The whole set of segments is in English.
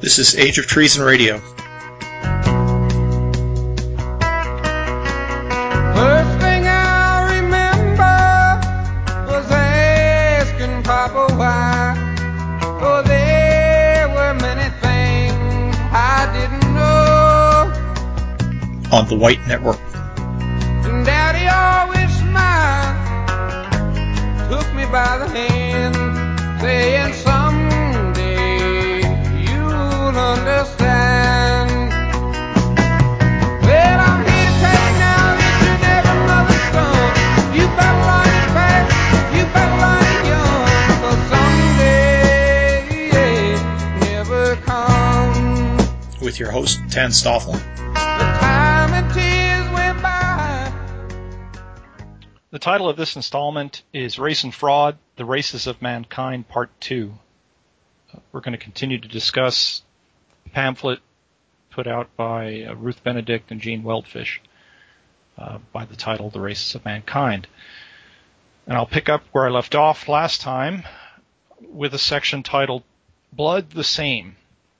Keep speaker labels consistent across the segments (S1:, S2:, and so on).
S1: This is Age of Treason Radio.
S2: First thing I remember was asking Papa why. Oh, there were many things I didn't know.
S1: On the White Network.
S2: And Daddy always smiled, took me by the hand, saying someday you'll understand. Well, I'm here to tell you now that you're never mother's son. You better learn it fast, you better learn it young, 'cause someday never comes.
S1: With your host, Tan Stoffel.
S2: The time and tears went by.
S3: The title of this installment is Race and Fraud, The Races of Mankind, Part 2. We're going to continue to discuss a pamphlet put out by Ruth Benedict and Gene Weltfish by the title The Races of Mankind. And I'll pick up where I left off last time with a section titled Blood the Same.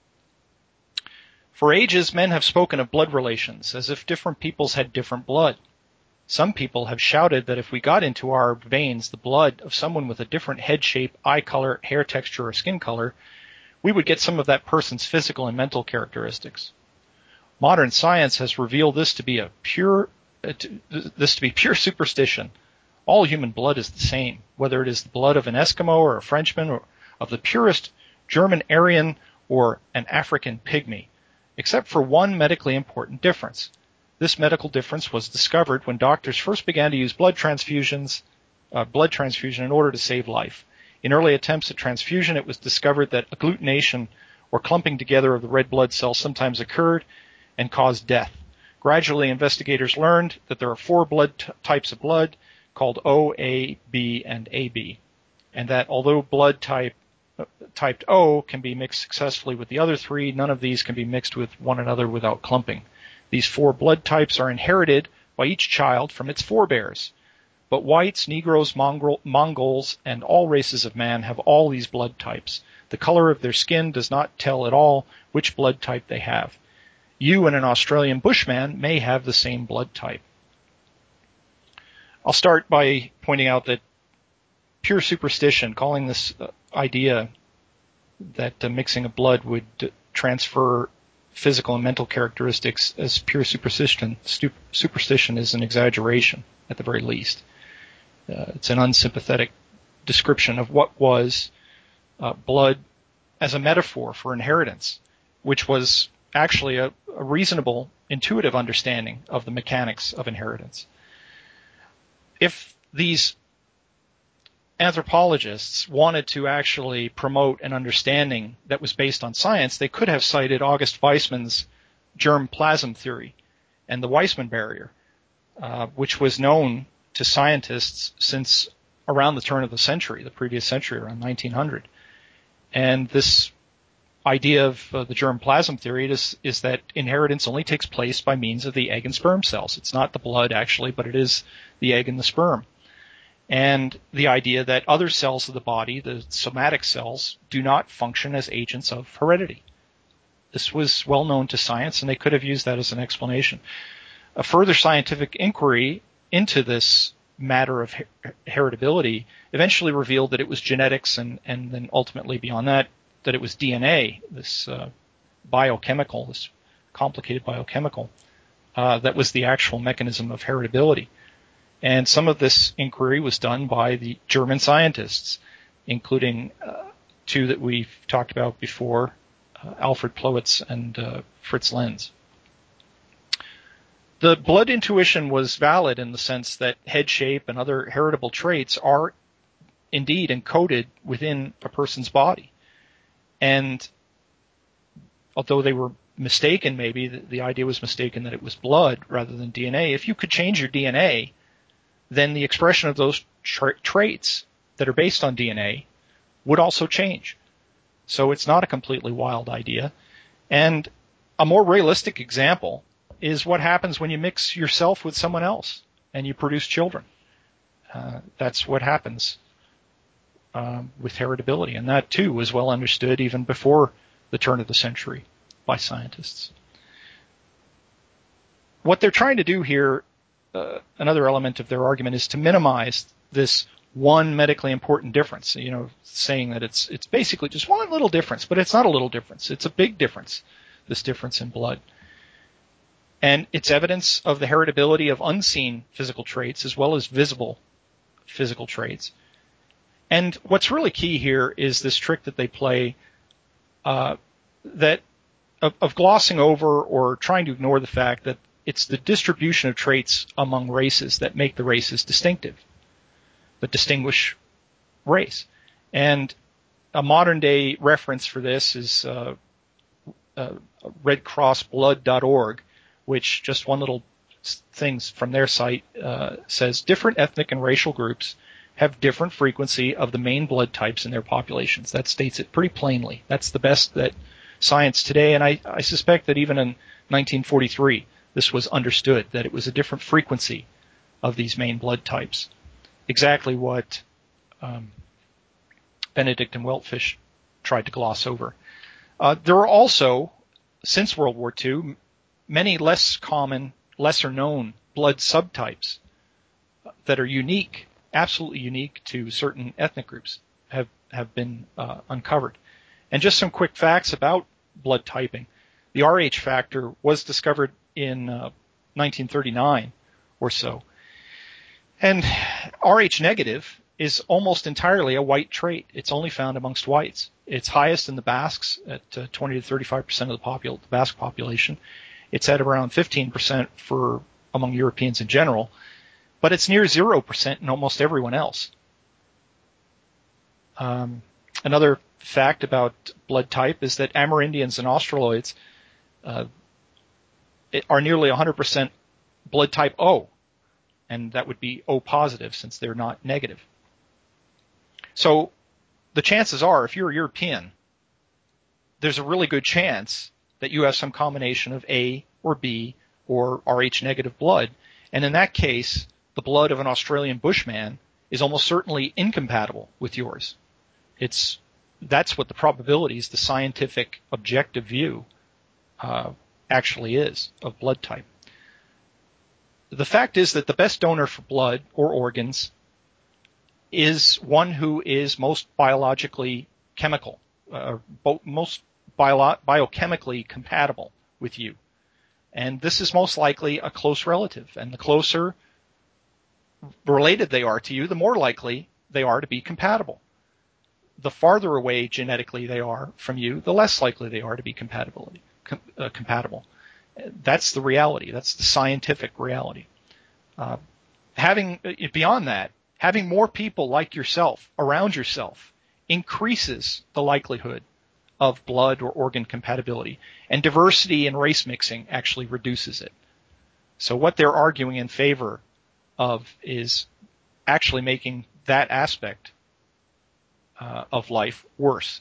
S3: For ages, men have spoken of blood relations as if different peoples had different blood. Some people have shouted that if we got into our veins the blood of someone with a different head shape, eye color, hair texture, or skin color, we would get some of that person's physical and mental characteristics. Modern science has revealed this to be pure superstition. All human blood is the same, whether it is the blood of an Eskimo or a Frenchman, or of the purest German Aryan or an African pygmy, except for one medically important difference. This medical difference was discovered when doctors first began to use blood transfusion in order to save life. In early attempts at transfusion, it was discovered that agglutination, or clumping together of the red blood cells, sometimes occurred and caused death. Gradually, investigators learned that there are four types of blood called O, A, B, and AB, and that although blood typed O can be mixed successfully with the other three, none of these can be mixed with one another without clumping. These four blood types are inherited by each child from its forebears. But whites, Negroes, Mongols, and all races of man have all these blood types. The color of their skin does not tell at all which blood type they have. You and an Australian bushman may have the same blood type. I'll start by pointing out that pure superstition, calling this idea that mixing of blood would transfer physical and mental characteristics as pure superstition is an exaggeration, at the very least. It's an unsympathetic description of what was blood as a metaphor for inheritance, which was actually a reasonable, intuitive understanding of the mechanics of inheritance. If these anthropologists wanted to actually promote an understanding that was based on science, they could have cited August Weismann's germplasm theory and the Weismann barrier, which was known to scientists since around the turn of the century, the previous century, around 1900. And this idea of the germplasm theory is that inheritance only takes place by means of the egg and sperm cells. It's not the blood, actually, but it is the egg and the sperm. And the idea that other cells of the body, the somatic cells, do not function as agents of heredity. This was well known to science, and they could have used that as an explanation. A further scientific inquiry into this matter of heritability eventually revealed that it was genetics, and then ultimately beyond that it was DNA, this complicated biochemical, that was the actual mechanism of heritability. And some of this inquiry was done by the German scientists, including two that we've talked about before, Alfred Plowitz and Fritz Lenz. The blood intuition was valid in the sense that head shape and other heritable traits are indeed encoded within a person's body. And although they were mistaken, maybe the idea was mistaken that it was blood rather than DNA, if you could change your DNA, then the expression of those traits that are based on DNA would also change. So it's not a completely wild idea. And a more realistic example is what happens when you mix yourself with someone else and you produce children. That's what happens with heritability. And that, too, was well understood even before the turn of the century by scientists. What they're trying to do here, another element of their argument, is to minimize this one medically important difference, saying that it's basically just one little difference, but it's not a little difference. It's a big difference, this difference in blood. And it's evidence of the heritability of unseen physical traits as well as visible physical traits. And what's really key here is this trick that they play of glossing over or trying to ignore the fact that it's the distribution of traits among races that make the races distinctive, that distinguish race. And a modern day reference for this is redcrossblood.org, which just one little thing from their site says different ethnic and racial groups have different frequency of the main blood types in their populations. That states it pretty plainly. That's the best that science today, and I suspect that even in 1943, this was understood, that it was a different frequency of these main blood types. Exactly what Benedict and Weltfish tried to gloss over. There are also, since World War II, many less common, lesser known blood subtypes that are unique, absolutely unique to certain ethnic groups have been uncovered. And just some quick facts about blood typing. The Rh factor was discovered in 1939 or so. And Rh negative is almost entirely a white trait. It's only found amongst whites. It's highest in the Basques at 20 to 35% of the Basque population. It's at around 15% for among Europeans in general, but it's near 0% in almost everyone else. Another fact about blood type is that Amerindians and Australoids are nearly 100% blood type O, and that would be O positive since they're not negative. So the chances are, if you're a European, there's a really good chance that you have some combination of A or B or Rh negative blood, and in that case, the blood of an Australian bushman is almost certainly incompatible with yours. That's what the probabilities, the scientific objective view, actually is of blood type. The fact is that the best donor for blood or organs is one who is most biologically chemical, most biochemically compatible with you. And this is most likely a close relative. And the closer related they are to you, the more likely they are to be compatible. The farther away genetically they are from you, the less likely they are to be compatible. That's the reality. That's the scientific reality. Beyond that, having more people like yourself around yourself increases the likelihood of blood or organ compatibility, and diversity and race mixing actually reduces it. So what they're arguing in favor of is actually making that aspect of life worse.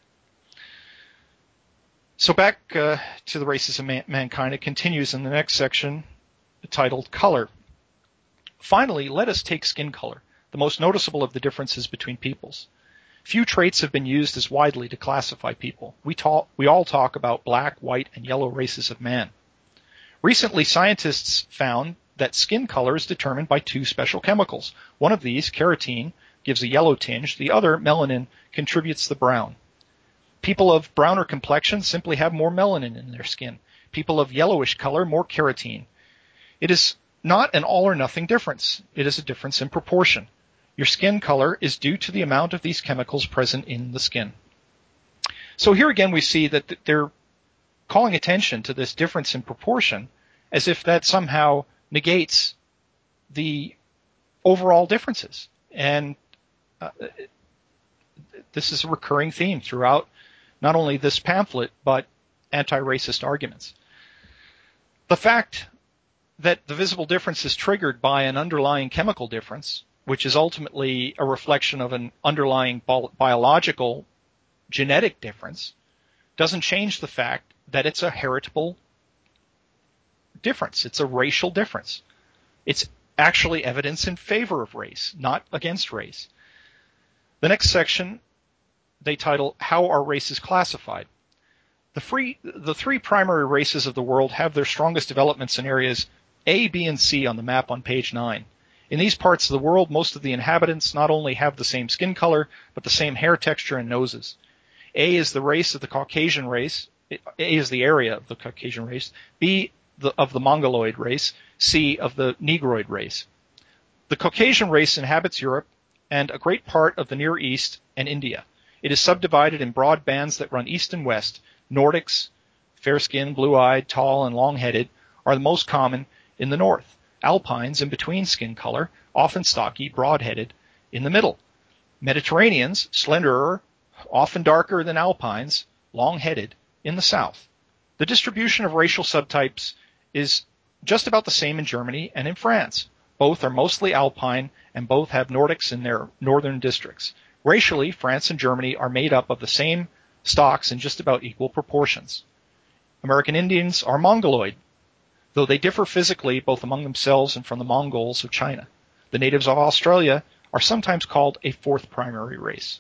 S3: So back to the races of mankind. It continues in the next section titled Color. Finally, let us take skin color, the most noticeable of the differences between peoples. Few traits have been used as widely to classify people. We all talk about black, white, and yellow races of man. Recently, scientists found that skin color is determined by two special chemicals. One of these, carotene, gives a yellow tinge. The other, melanin, contributes the brown. People of browner complexion simply have more melanin in their skin. People of yellowish color, more carotene. It is not an all or nothing difference. It is a difference in proportion. Your skin color is due to the amount of these chemicals present in the skin. So here again we see that they're calling attention to this difference in proportion as if that somehow negates the overall differences. And this is a recurring theme throughout not only this pamphlet, but anti-racist arguments. The fact that the visible difference is triggered by an underlying chemical difference, which is ultimately a reflection of an underlying biological genetic difference, doesn't change the fact that it's a heritable difference. It's a racial difference. It's actually evidence in favor of race, not against race. The next section they title, How Are Races Classified? The three primary races of the world have their strongest developments in areas A, B, and C on the map on page 9. In these parts of the world, most of the inhabitants not only have the same skin color, but the same hair texture and noses. A is the race of the Caucasian race. A is the area of the Caucasian race. B of the Mongoloid race. C of the Negroid race. The Caucasian race inhabits Europe and a great part of the Near East and India. It is subdivided in broad bands that run east and west. Nordics, fair-skinned, blue-eyed, tall, and long-headed, are the most common in the north. Alpines, in between skin color, often stocky, broad-headed, in the middle. Mediterraneans, slenderer, often darker than Alpines, long-headed, in the south. The distribution of racial subtypes is just about the same in Germany and in France. Both are mostly Alpine, and both have Nordics in their northern districts. Racially, France and Germany are made up of the same stocks in just about equal proportions. American Indians are Mongoloid, though they differ physically both among themselves and from the Mongols of China. The natives of Australia are sometimes called a fourth primary race.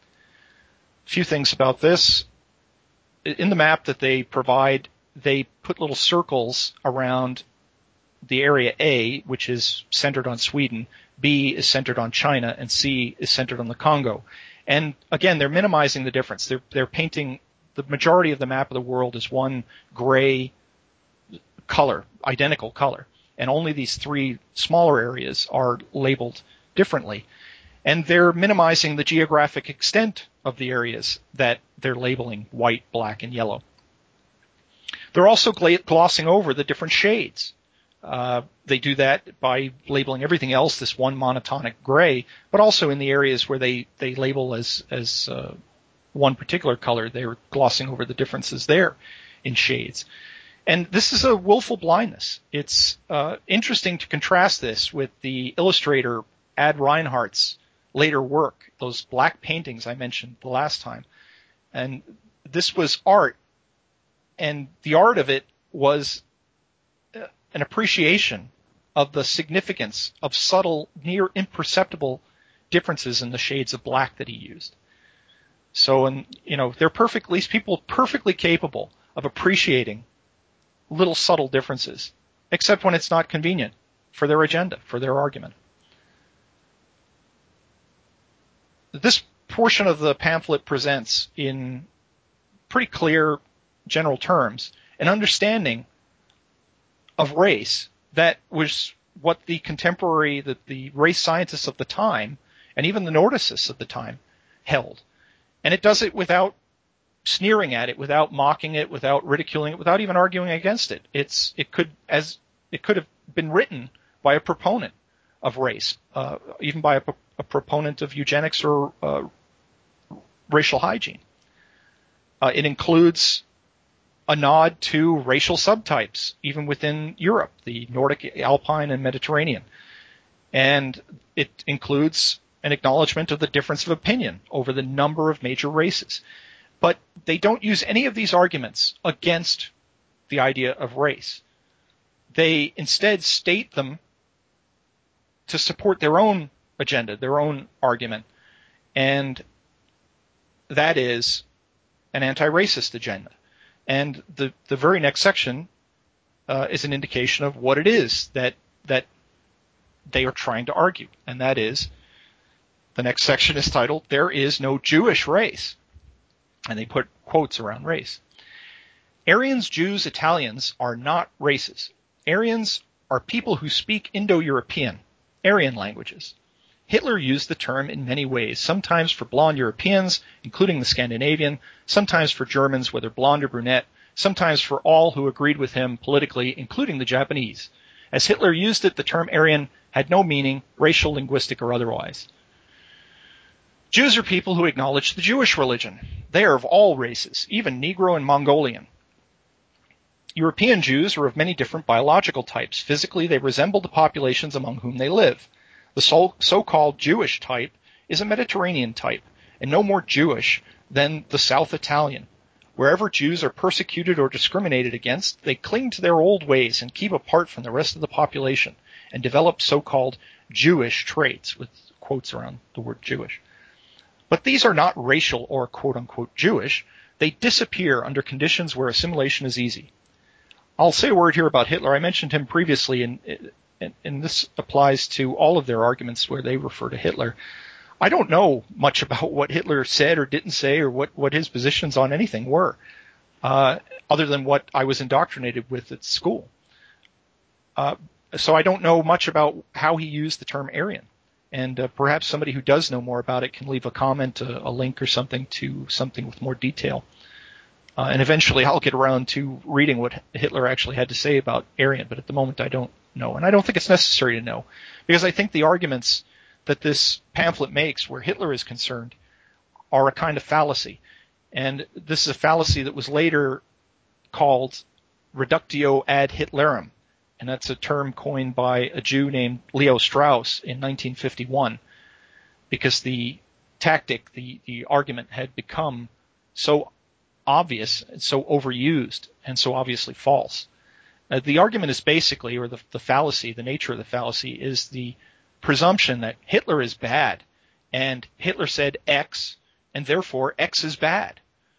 S3: A few things about this. In the map that they provide, they put little circles around the area A, which is centered on Sweden, B is centered on China, and C is centered on the Congo. And again, they're minimizing the difference. They're painting the majority of the map of the world as one gray color, identical color. And only these three smaller areas are labeled differently. And they're minimizing the geographic extent of the areas that they're labeling white, black, and yellow. They're also glossing over the different shades. They do that by labeling everything else this one monotonic gray, but also in the areas where they label as one particular color, they're glossing over the differences there in shades. And this is a willful blindness. It's interesting to contrast this with the illustrator Ad Reinhardt's later work, those black paintings I mentioned the last time. And this was art, and the art of it was an appreciation of the significance of subtle, near imperceptible differences in the shades of black that he used. So, these people perfectly capable of appreciating little subtle differences, except when it's not convenient for their agenda, for their argument. This portion of the pamphlet presents in pretty clear general terms an understanding of race that was what the race scientists of the time, and even the Nordicists of the time, held. And it does it without sneering at it, without mocking it, without ridiculing it, without even arguing against it. It could have been written by a proponent of race, even by a proponent of eugenics or racial hygiene. It includes a nod to racial subtypes, even within Europe, the Nordic, Alpine, and Mediterranean. And it includes an acknowledgement of the difference of opinion over the number of major races. But they don't use any of these arguments against the idea of race. They instead state them to support their own agenda, their own argument. And that is an anti-racist agenda. And the very next section is an indication of what it is that they are trying to argue. And that is, the next section is titled, "There is no Jewish race." And they put quotes around race. Aryans, Jews, Italians are not races. Aryans are people who speak Indo-European, Aryan languages. Hitler used the term in many ways, sometimes for blonde Europeans, including the Scandinavian, sometimes for Germans, whether blonde or brunette, sometimes for all who agreed with him politically, including the Japanese. As Hitler used it, the term Aryan had no meaning, racial, linguistic, or otherwise. Jews are people who acknowledge the Jewish religion. They are of all races, even Negro and Mongolian. European Jews are of many different biological types. Physically, they resemble the populations among whom they live. The so-called Jewish type is a Mediterranean type, and no more Jewish than the South Italian. Wherever Jews are persecuted or discriminated against, they cling to their old ways and keep apart from the rest of the population and develop so-called Jewish traits, with quotes around the word Jewish. But these are not racial or quote-unquote Jewish. They disappear under conditions where assimilation is easy. I'll say a word here about Hitler. I mentioned him previously, and this applies to all of their arguments where they refer to Hitler. I don't know much about what Hitler said or didn't say or what his positions on anything were, other than what I was indoctrinated with at school. So I don't know much about how he used the term Aryan. And perhaps somebody who does know more about it can leave a comment, a link or something to something with more detail. And eventually I'll get around to reading what Hitler actually had to say about Aryan, but at the moment I don't know. And I don't think it's necessary to know, because I think the arguments that this pamphlet makes where Hitler is concerned are a kind of fallacy. And this is a fallacy that was later called reductio ad Hitlerum. And that's a term coined by a Jew named Leo Strauss in 1951, because the tactic, the argument had become so obvious, so overused, and so obviously false. The argument is basically, or the fallacy, the nature of the fallacy is the presumption that Hitler is bad, and Hitler said X, and therefore X is bad.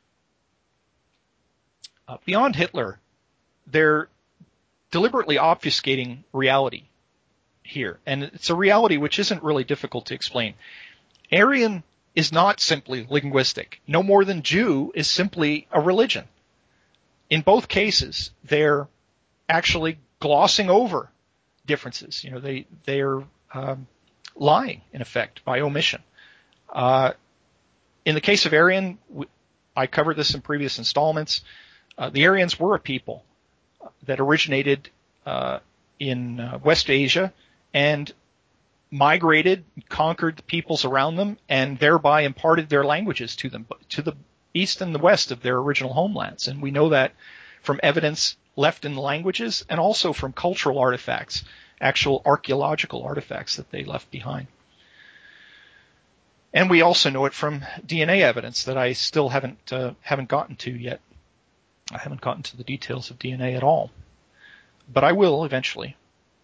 S3: Beyond Hitler, they're deliberately obfuscating reality here, and it's a reality which isn't really difficult to explain. Aryan is not simply linguistic, no more than Jew is simply a religion. In both cases, they're actually glossing over differences. You know, they're lying, in effect, by omission. In the case of Aryan, I covered this in previous installments. The Aryans were a people that originated in West Asia and migrated, conquered the peoples around them, and thereby imparted their languages to them, to the east and the west of their original homelands. And we know that from evidence left in the languages and also from cultural artifacts, actual archaeological artifacts that they left behind. And we also know it from DNA evidence that I still haven't gotten to yet. I haven't gotten to the details of DNA at all, but I will eventually.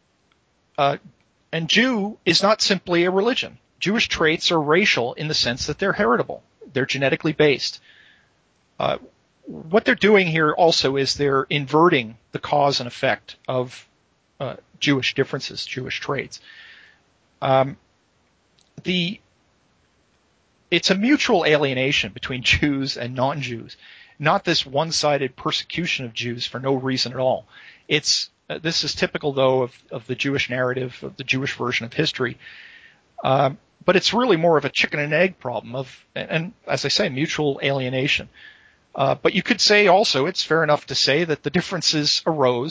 S3: And Jew is not simply a religion. Jewish traits are racial in the sense that they're heritable. They're genetically based. What they're doing here also is they're inverting the cause and effect of Jewish differences, Jewish traits. It's a mutual alienation between Jews and non-Jews, not this one-sided persecution of Jews for no reason at all. This is typical, though, of the Jewish narrative, of the Jewish version of history. But it's really more of a chicken and egg problem and as I say, mutual alienation. But you could say also, it's fair enough to say that the differences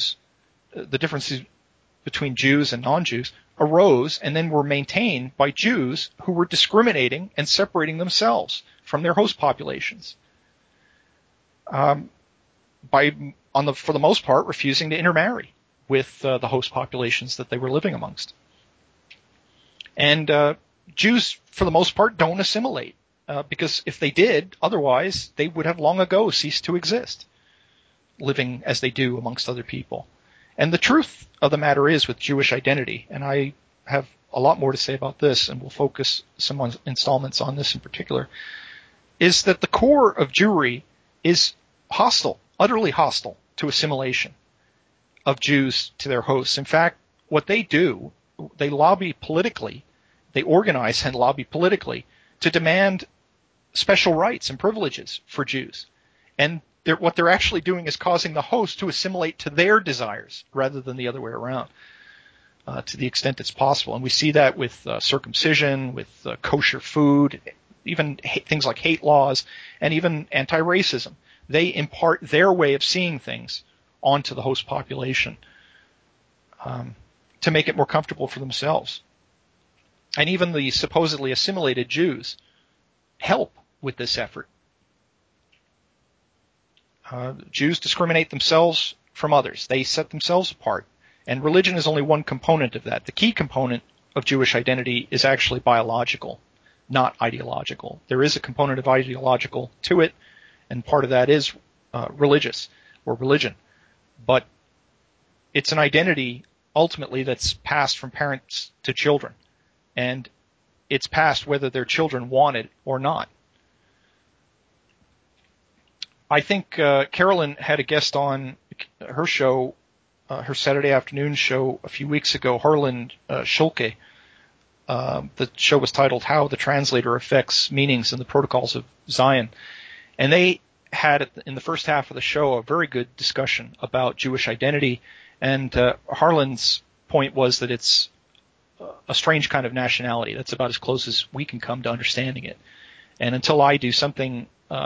S3: between Jews and non-Jews arose and then were maintained by Jews who were discriminating and separating themselves from their host populations. For the most part, refusing to intermarry with the host populations that they were living amongst. And Jews, for the most part, don't assimilate, because if they did, otherwise, they would have long ago ceased to exist, living as they do amongst other people. And the truth of the matter is with Jewish identity, and I have a lot more to say about this, and we'll focus some installments on this in particular, is that the core of Jewry is hostile, utterly hostile to assimilation of Jews to their hosts. In fact, what they do, they lobby politically, they organize and lobby politically to demand special rights and privileges for Jews. And what they're actually doing is causing the host to assimilate to their desires rather than the other way around, to the extent it's possible. And we see that with circumcision, with kosher food, even things like hate laws, and even anti-racism. They impart their way of seeing things onto the host population to make it more comfortable for themselves. And even the supposedly assimilated Jews help with this effort. Jews discriminate themselves from others. They set themselves apart. And religion is only one component of that. The key component of Jewish identity is actually biological, not ideological. There is a component of ideological to it, and part of that is religious or religion. But it's an identity ultimately that's passed from parents to children. And it's passed whether their children want it or not. I think Carolyn had a guest on her show, her Saturday afternoon show a few weeks ago, Harlan Schulke. The show was titled How the Translator Affects Meanings in the Protocols of Zion. And they had, in the first half of the show, a very good discussion about Jewish identity. And Harlan's point was that it's a strange kind of nationality. That's about as close as we can come to understanding it. And until I do something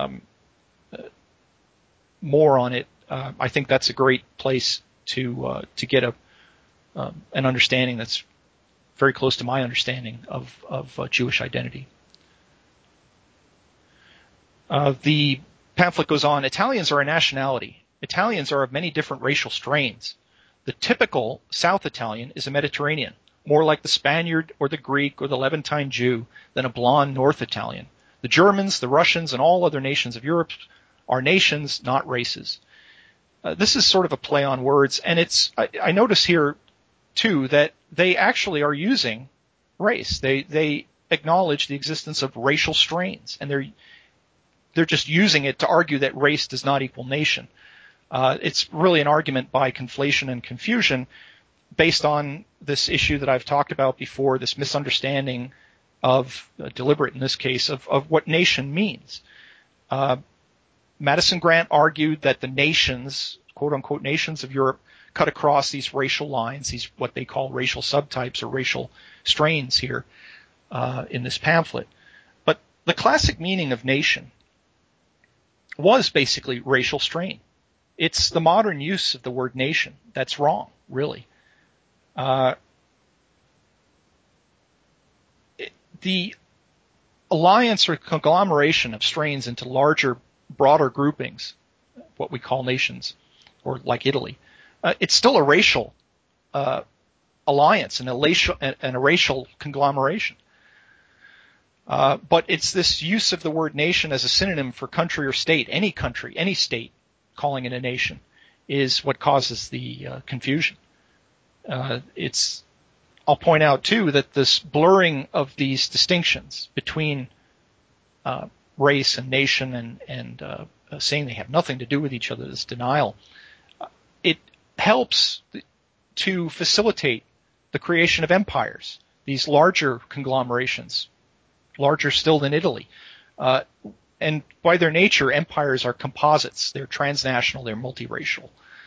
S3: more on it, I think that's a great place to get an understanding that's very close to my understanding of Jewish identity. The pamphlet goes on, Italians are a nationality. Italians are of many different racial strains. The typical South Italian is a Mediterranean, more like the Spaniard or the Greek or the Levantine Jew than a blonde North Italian. The Germans, the Russians, and all other nations of Europe are nations, not races. This is sort of a play on words, and I notice here, too, that they actually are using race. They acknowledge the existence of racial strains, and they're just using it to argue that race does not equal nation. It's really an argument by conflation and confusion based on this issue that I've talked about before, this misunderstanding of, deliberate in this case, of what nation means. Madison Grant argued that the nations, quote-unquote nations of Europe, cut across these racial lines, these what they call racial subtypes or racial strains here in this pamphlet. But the classic meaning of nation was basically racial strain. It's the modern use of the word nation that's wrong, really. The alliance or conglomeration of strains into larger, broader groupings, what we call nations, or like Italy, it's still a racial alliance and a racial conglomeration. But it's this use of the word nation as a synonym for country or state, any state, calling it a nation, is what causes the confusion. I'll point out too that this blurring of these distinctions between race and nation and saying they have nothing to do with each other, this denial, it helps to facilitate the creation of empires, these larger conglomerations, larger still than Italy. And by their nature, empires are composites. They're transnational. They're multiracial.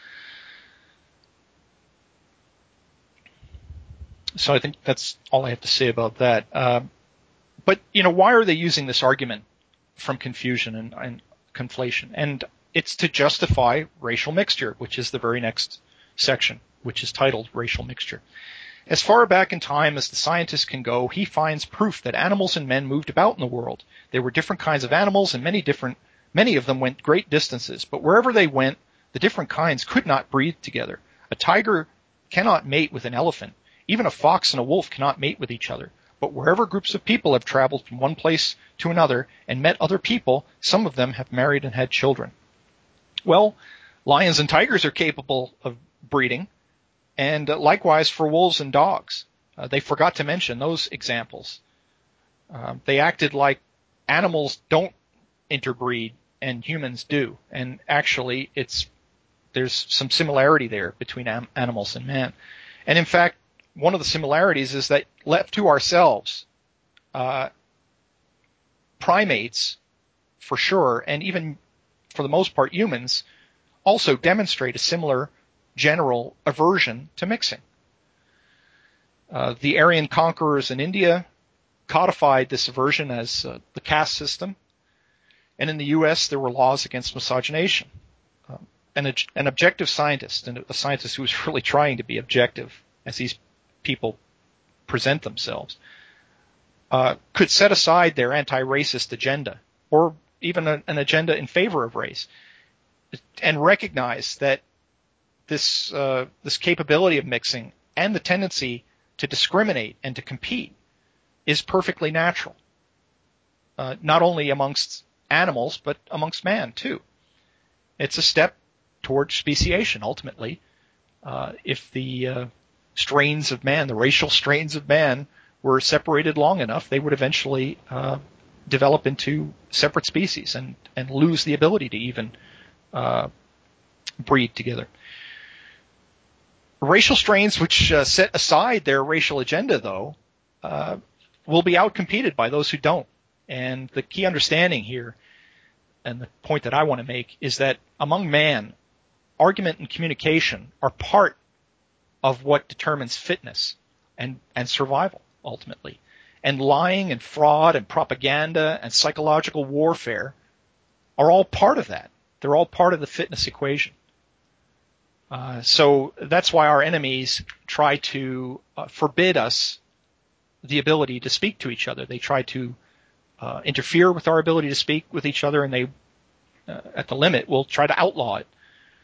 S3: So I think that's all I have to say about that. But, why are they using this argument from confusion and conflation? And it's to justify racial mixture, which is the very next section, which is titled Racial Mixture. As far back in time as the scientist can go, he finds proof that animals and men moved about in the world. There were different kinds of animals, and many of them went great distances. But wherever they went, the different kinds could not breed together. A tiger cannot mate with an elephant. Even a fox and a wolf cannot mate with each other. But wherever groups of people have traveled from one place to another and met other people, some of them have married and had children. Well, lions and tigers are capable of breeding, and likewise for wolves and dogs. They forgot to mention those examples. They acted like animals don't interbreed and humans do, and actually there's some similarity there between animals and man. And in fact, one of the similarities is that left to ourselves, primates, for sure, and even for the most part humans, also demonstrate a similar general aversion to mixing. The Aryan conquerors in India codified this aversion as the caste system, and in the U.S. there were laws against miscegenation. An objective scientist, and a scientist who was really trying to be objective as these people present themselves, could set aside their anti-racist agenda, or even an agenda in favor of race, and recognize that this capability of mixing and the tendency to discriminate and to compete is perfectly natural, not only amongst animals but amongst man too. It's a step toward speciation ultimately. If the strains of man, the racial strains of man, were separated long enough, they would eventually develop into separate species and lose the ability to even breed together. Racial strains which set aside their racial agenda, though, will be outcompeted by those who don't. And the key understanding here, and the point that I want to make, is that among man, argument and communication are part of what determines fitness and survival, ultimately. And lying and fraud and propaganda and psychological warfare are all part of that. They're all part of the fitness equation. So that's why our enemies try to forbid us the ability to speak to each other. They try to interfere with our ability to speak with each other, and they, at the limit, will try to outlaw it.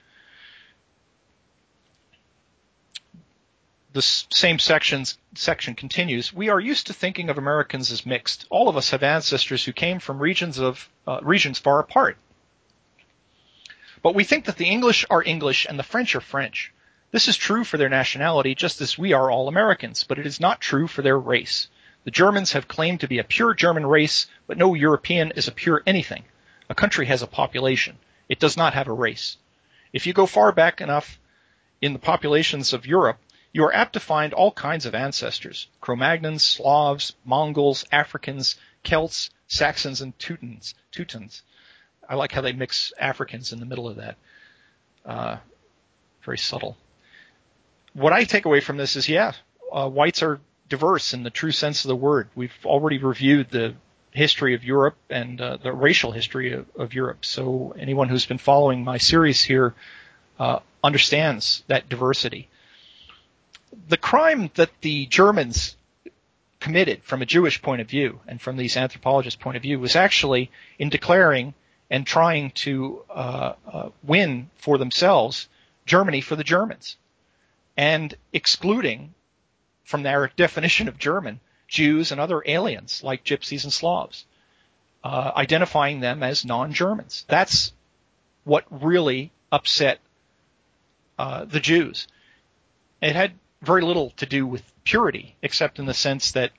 S3: The same section continues. We are used to thinking of Americans as mixed. All of us have ancestors who came from regions far apart. But we think that the English are English and the French are French. This is true for their nationality, just as we are all Americans, but it is not true for their race. The Germans have claimed to be a pure German race, but no European is a pure anything. A country has a population. It does not have a race. If you go far back enough in the populations of Europe, you are apt to find all kinds of ancestors: Cro-Magnons, Slavs, Mongols, Africans, Celts, Saxons, and Teutons. I like how they mix Africans in the middle of that. Very subtle. What I take away from this is, whites are diverse in the true sense of the word. We've already reviewed the history of Europe and the racial history of Europe. So anyone who's been following my series here understands that diversity. The crime that the Germans committed from a Jewish point of view and from these anthropologists' point of view was actually in declaring and trying to win for themselves Germany for the Germans, and excluding from their definition of German Jews and other aliens like gypsies and Slavs, identifying them as non-Germans. That's what really upset the Jews. It had very little to do with purity, except in the sense that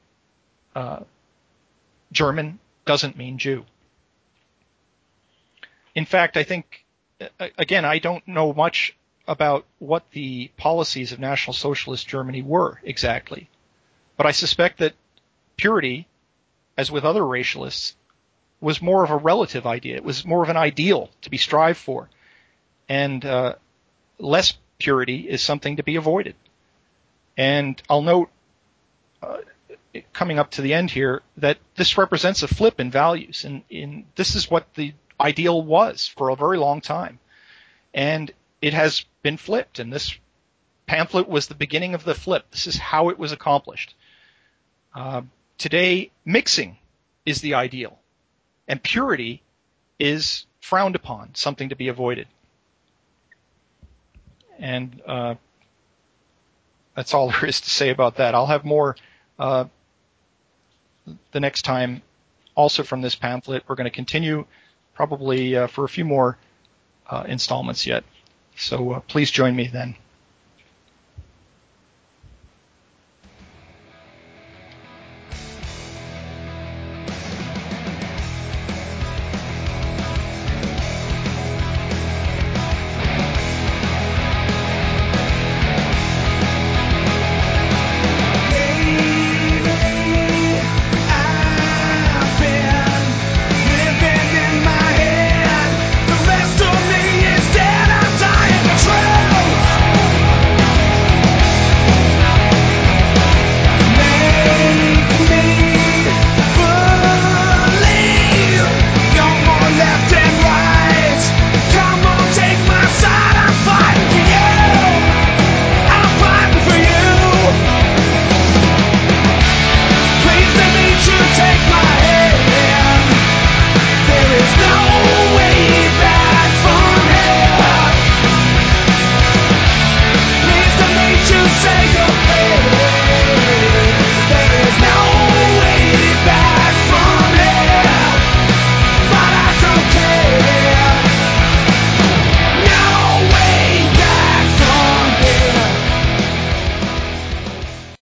S3: German doesn't mean Jew. In fact, I think, again, I don't know much about what the policies of National Socialist Germany were exactly, but I suspect that purity, as with other racialists, was more of a relative idea. It was more of an ideal to be strived for, and less purity is something to be avoided. And I'll note, coming up to the end here, that this represents a flip in values, and this is what the ideal was for a very long time. And it has been flipped, and this pamphlet was the beginning of the flip. This is how it was accomplished. Today, mixing is the ideal, and purity is frowned upon, something to be avoided. And that's all there is to say about that. I'll have more the next time, also from this pamphlet. We're going to continue probably for a few more installments yet. So please join me then.